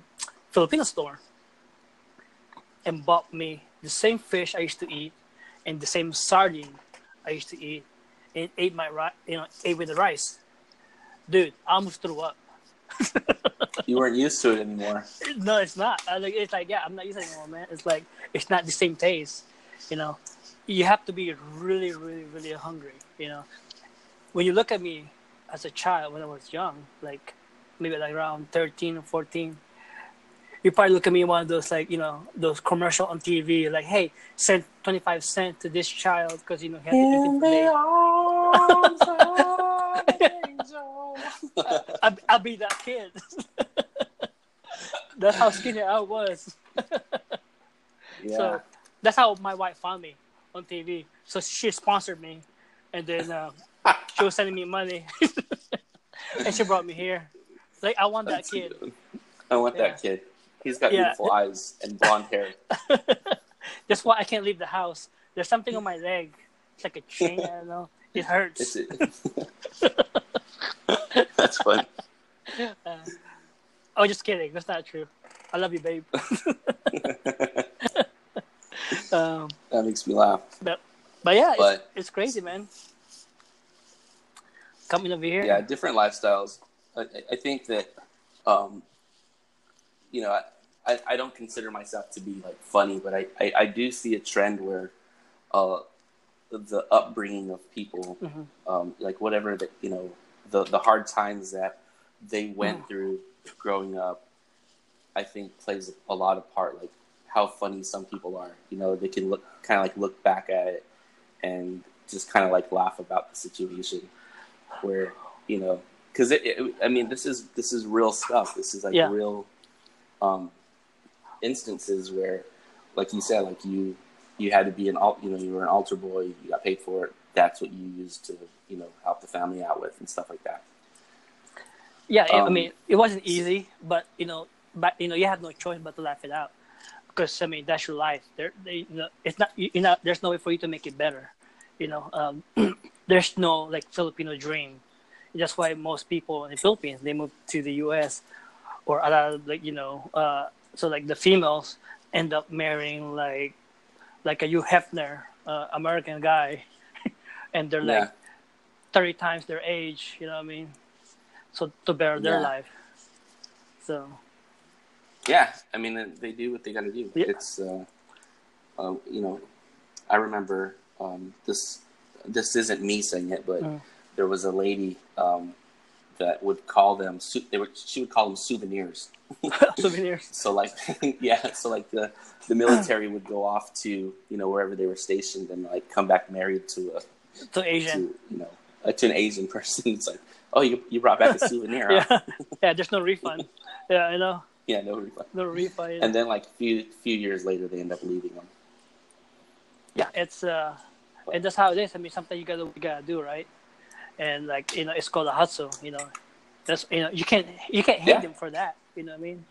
Filipino store and bought me the same fish I used to eat and the same sardine I used to eat, and ate my ri- you know ate with the rice. Dude, I almost threw up. You weren't used to it anymore. No, it's not. I, like, it's like, yeah, I'm not used to it anymore, man. It's like it's not the same taste. You know, you have to be really, really, really hungry. You know, when you look at me as a child when I was young, like maybe like around thirteen or fourteen, you probably look at me one of those like you know those commercial on T V, like, hey, send twenty five cents to this child because you know he had to eat it In today. the arms of an angel. I, I'll be that kid. That's how skinny I was. Yeah. So that's how my wife found me on T V. So she sponsored me, and then uh, she was sending me money, and she brought me here. Like I want That's that kid. good. I want Yeah. that kid. He's got Yeah. beautiful eyes and blonde hair. That's why I can't leave the house. There's something on my leg. It's like a chain. I don't know. It hurts. It's That's funny. Uh, oh, just kidding. That's not true. I love you, babe. um, That makes me laugh. but but yeah, But- it's, it's crazy, man. Coming over here. Yeah, different lifestyles. I, I think that, um, you know, I, I don't consider myself to be like funny, but I, I, I do see a trend where uh, the upbringing of people, Mhm. um, like whatever that, you know, the, the hard times that they went Mm. through growing up, I think plays a lot of part, like how funny some people are. You know, they can look kind of like look back at it and just kind of like laugh about the situation where, you know, because it, it, I mean, this is this is real stuff. This is like Yeah. real um, instances where, like you said, like you you had to be an al- you know you were an altar boy. You got paid for it. That's what you used to you know help the family out with and stuff like that. Yeah, I Um, mean, it wasn't easy, but you know, but you know, you have no choice but to laugh it out, because I mean, that's your life. There, they, you know, it's not, you you know, there's no way for you to make it better. You know, um, there's no like Filipino dream. That's why most people in the Philippines they move to the U S or a lot of like you know, uh, so like the females end up marrying like like a Hugh Hefner, uh, American guy, and they're like Yeah, thirty times their age. You know what I mean? So to better their Yeah. life. So yeah. I mean, they do what they got to do. Yeah. It's uh, uh, you know, I remember um, this. This isn't me saying it, but Mm. there was a lady um, that would call them. Su- they would. She would call them souvenirs. souvenirs. So like, yeah. So like the the military would go off to you know wherever they were stationed and like come back married to a To Asian. to you know uh, to an Asian person. It's like, oh, you you brought back a souvenir. Huh? Yeah. Yeah, there's no refund. Yeah, I know. Yeah, no refund. No refund. Yeah, And then like few few years later, they end up leaving them. yeah it's uh and that's how it is. I mean, something you gotta you gotta do, right? And like, you know, it's called a hustle, you know. That's you know, you can't you can't hate Yeah. them for that. You know what I mean?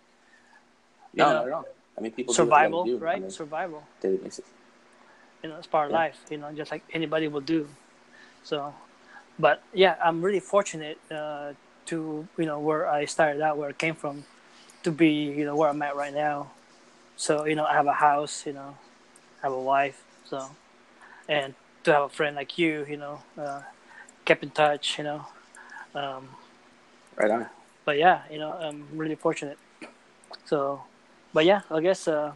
You No, know, not at all. I mean, people survival, do what they gotta do right? on Survival. a daily basis. You know, it's part of Yeah. life, you know, just like anybody will do. So, but yeah, I'm really fortunate uh, to, you know, where I started out, where I came from, to be, you know, where I'm at right now. So, you know, I have a house, you know, I have a wife, so, and to have a friend like you, you know, uh, kept in touch, you know. Um, Right on. but yeah, you know, I'm really fortunate. So, but yeah, I guess, uh,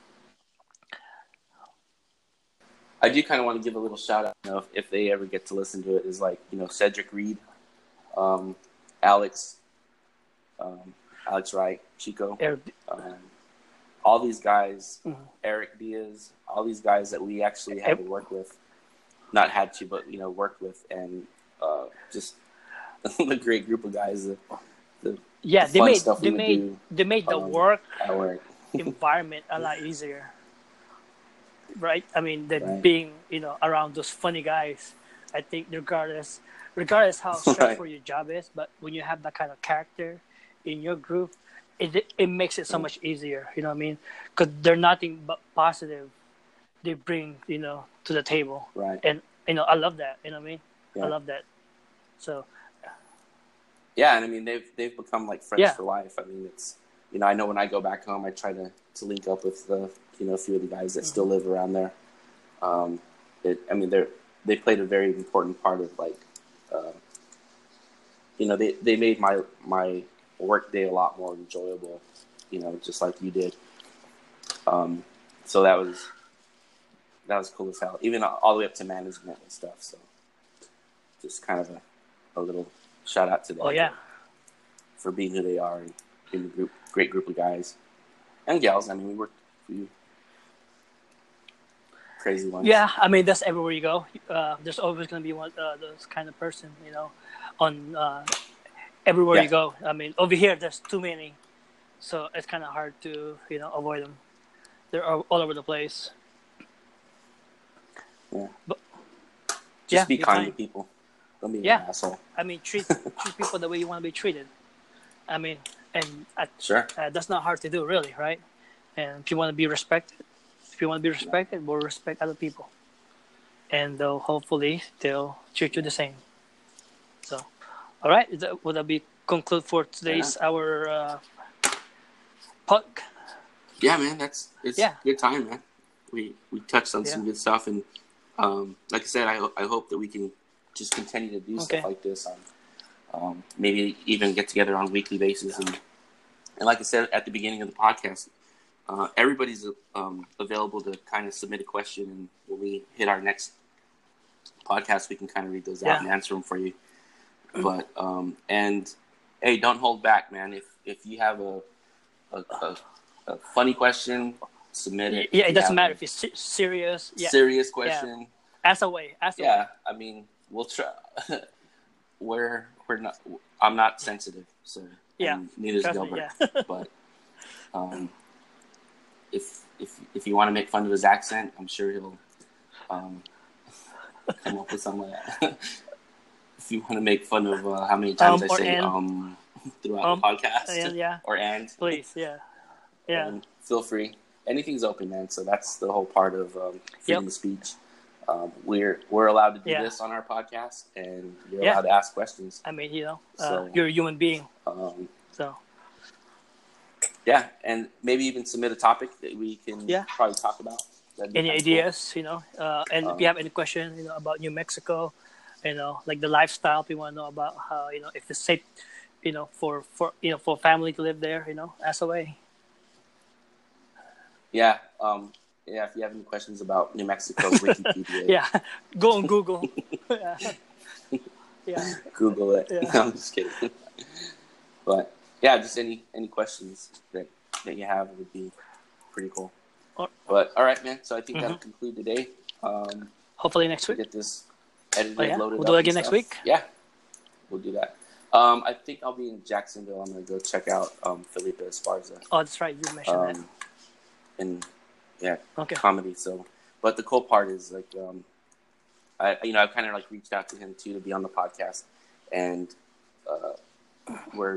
I do kind of want to give a little shout out, you know, if, if they ever get to listen to it, is like, you know, Cedric Reed, um, Alex, um, Alex Wright, Chico, Air, um, all these guys, Mhm. Eric Diaz, all these guys that we actually had to work with, not had to, but, you know, worked with, and uh, just a great group of guys. The, the, yeah, the they fun made, stuff we they would made, do they made the um, work at work. environment a lot easier, right? I mean, than Right. being, you know, around those funny guys. I think regardless, regardless how stressful Right. your job is, but when you have that kind of character in your group, it it makes it so much easier. You know what I mean? Because they're nothing but positive. They bring, you know, to the table, Right. and you know, I love that. You know what I mean? Yeah. I love that. So Yeah, and I mean they've they've become like friends Yeah. for life. I mean it's you know, I know when I go back home, I try to, to link up with the, you know, a few of the guys that mm-hmm. still live around there. Um, it, I mean, they're, they played a very important part of like, uh, you know, they, they made my, my work day a lot more enjoyable, you know, just like you did. Um, so that was, that was cool as hell, even all the way up to management and stuff. So just kind of a, a little shout out to them. Oh yeah. For being who they are and being a group, great group of guys and gals. I mean, we worked for you. Crazy ones. Yeah, I mean that's everywhere you go. Uh, there's always going to be one uh, those kind of person, you know, on uh, everywhere yeah. you go. I mean, over here there's too many, so it's kind of hard to you know avoid them. They're all, all over the place. Yeah. But, just yeah, be kind, kind to people. Don't be yeah. an asshole. I mean, treat treat people the way you want to be treated. I mean, and uh, sure, uh, that's not hard to do, really, right? And if you want to be respected, if you want to be respected, we'll respect other people, and they'll hopefully they'll treat you the same. So, all right, is that, will that be conclude for today's yeah. our uh, pod? Yeah, man, that's it's yeah. good time, man. We we touched on yeah. some good stuff, and um, like I said, I I hope that we can just continue to do okay. stuff like this on. Um, maybe even get together on a weekly basis. And, and like I said at the beginning of the podcast, uh, everybody's um, available to kind of submit a question. And when we hit our next podcast, we can kind of read those yeah. out and answer them for you. But, um, and hey, don't hold back, man. If if you have a, a, a, a funny question, submit it. Yeah, it doesn't matter if it's se- serious. Yeah. Serious question. Yeah. Ask away. Ask away. Yeah, I mean, we'll try. We're we're not. I'm not sensitive, so yeah. Neither is Gilbert. Me, yeah. But um, if if if you want to make fun of his accent, I'm sure he'll um, come up with something like that. If you want to make fun of uh, how many times um, I say and, um throughout um, the podcast, and, yeah. or and please, yeah, yeah. Um, feel free. Anything's open, man. So that's the whole part of um, freedom yep. of speech. Um, we're we're allowed to do yeah. this on our podcast, and you're yeah. allowed to ask questions. I mean, you know, uh, so, you're a human being. Um, so, yeah, and maybe even submit a topic that we can yeah. probably talk about. Any ideas, cool. you know? Uh, and um, if you have any question, you know, about New Mexico, you know, like the lifestyle, if you want to know about how, you know, if it's safe, you know, for, for you know, for family to live there, you know, ask away. Yeah. Um, Yeah, if you have any questions about New Mexico, Wikipedia. yeah, go on Google. yeah. yeah, Google it. Yeah. No, I'm just kidding. But yeah, just any any questions that, that you have would be pretty cool. Or, but all right, man. So I think mm-hmm. that'll conclude today. Um, Hopefully next week. Get this edited, oh, yeah? loaded. We'll do it again next week. Yeah, we'll do that. Um, I think I'll be in Jacksonville. I'm gonna go check out um, Felipe Esparza. Oh, that's right. You mentioned um, that. And yeah, okay. comedy. So, but the cool part is like, um, I you know I've kind of like reached out to him too to be on the podcast, and uh, we're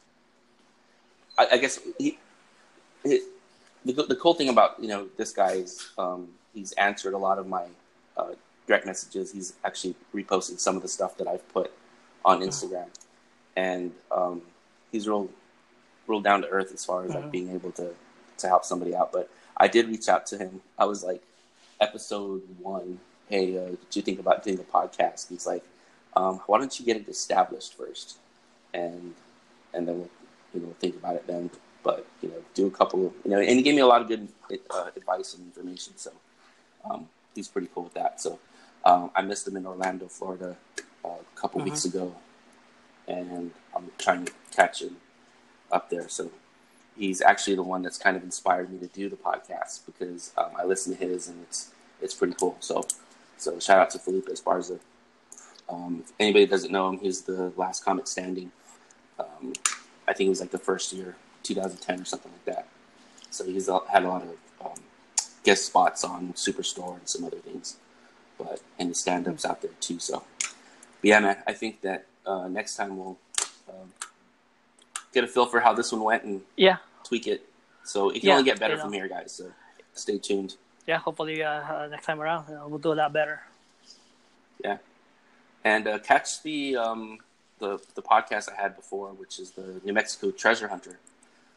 I, I guess he, he the the cool thing about you know this guy is um, he's answered a lot of my uh, direct messages. He's actually reposted some of the stuff that I've put on Instagram, and um, he's real real down to earth as far as like being able to to help somebody out, but. I did reach out to him. I was like, episode one, hey, uh, did you think about doing a podcast? He's like, um, why don't you get it established first? And and then we'll, you know, think about it then. But, you know, do a couple, you know, and he gave me a lot of good uh, advice and information. So um, he's pretty cool with that. So um, I missed him in Orlando, Florida uh, a couple mm-hmm. weeks ago. And I'm trying to catch him up there. So he's actually the one that's kind of inspired me to do the podcast because um, I listen to his and it's it's pretty cool. So so shout out to Felipe Esparza. Um, if anybody doesn't know him, he's the last comic standing. Um, I think it was like the first year, two thousand ten or something like that. So he's had a lot of um, guest spots on Superstore and some other things, but and the stand-ups out there too. So, but yeah, man, I think that uh, next time we'll. Um, get a feel for how this one went and yeah. tweak it. So it can yeah, only get better you know. from here, guys. So stay tuned. Yeah, hopefully uh, uh, next time around you know, we'll do a lot better. Yeah, and uh, catch the um, the the podcast I had before, which is the New Mexico Treasure Hunter.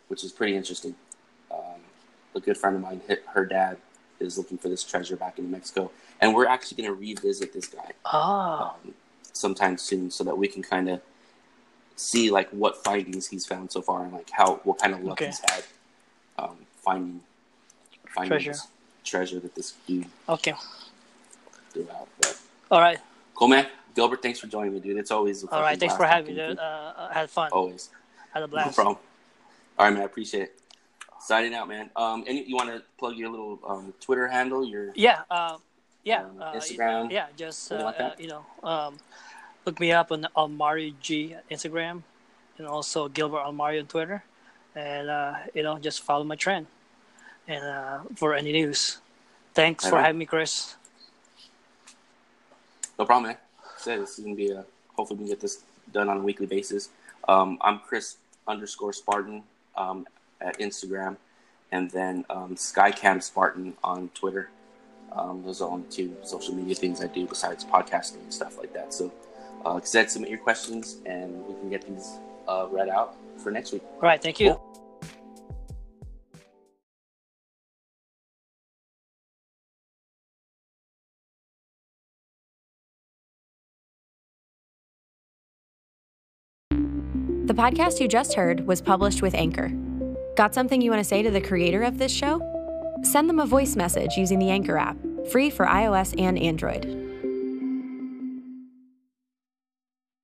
which is pretty interesting. Um, a good friend of mine, her dad, is looking for this treasure back in New Mexico, and we're actually going to revisit this guy oh. um, sometime soon, so that we can kind of see like what findings he's found so far, and like how what kind of luck okay. he's had um, finding finding treasure. this treasure that this dude okay threw out. But, all right, cool, man. Gilbert, thanks for joining me, dude. It's always a all right. Thanks blast for having me, talking dude. to you. Uh, I had fun. Always, had a blast. no problem. All right, man. I appreciate it. Signing out, man. Um, and you want to plug your little um, Twitter handle? Your yeah, uh, yeah, um, uh, Instagram. yeah. Just uh, like uh, you know, um, look me up on Almari G Instagram, and also Gilbert Almari on Twitter, and uh, you know, just follow my trend, and uh, for any news. Thanks Right for on. having me, Chris. No problem, man. Said this is gonna be a. Hopefully, we can get this done on a weekly basis. Um, I'm Chris underscore Spartan um, at Instagram, and then um, Skycam Spartan on Twitter. Um, those are only two social media things I do besides podcasting and stuff like that. So, uh, like I said, submit your questions, and we can get these uh, read out for next week. All right, thank you. Cool. The podcast you just heard was published with Anchor. Got something you want to say to the creator of this show? Send them a voice message using the Anchor app, free for iOS and Android.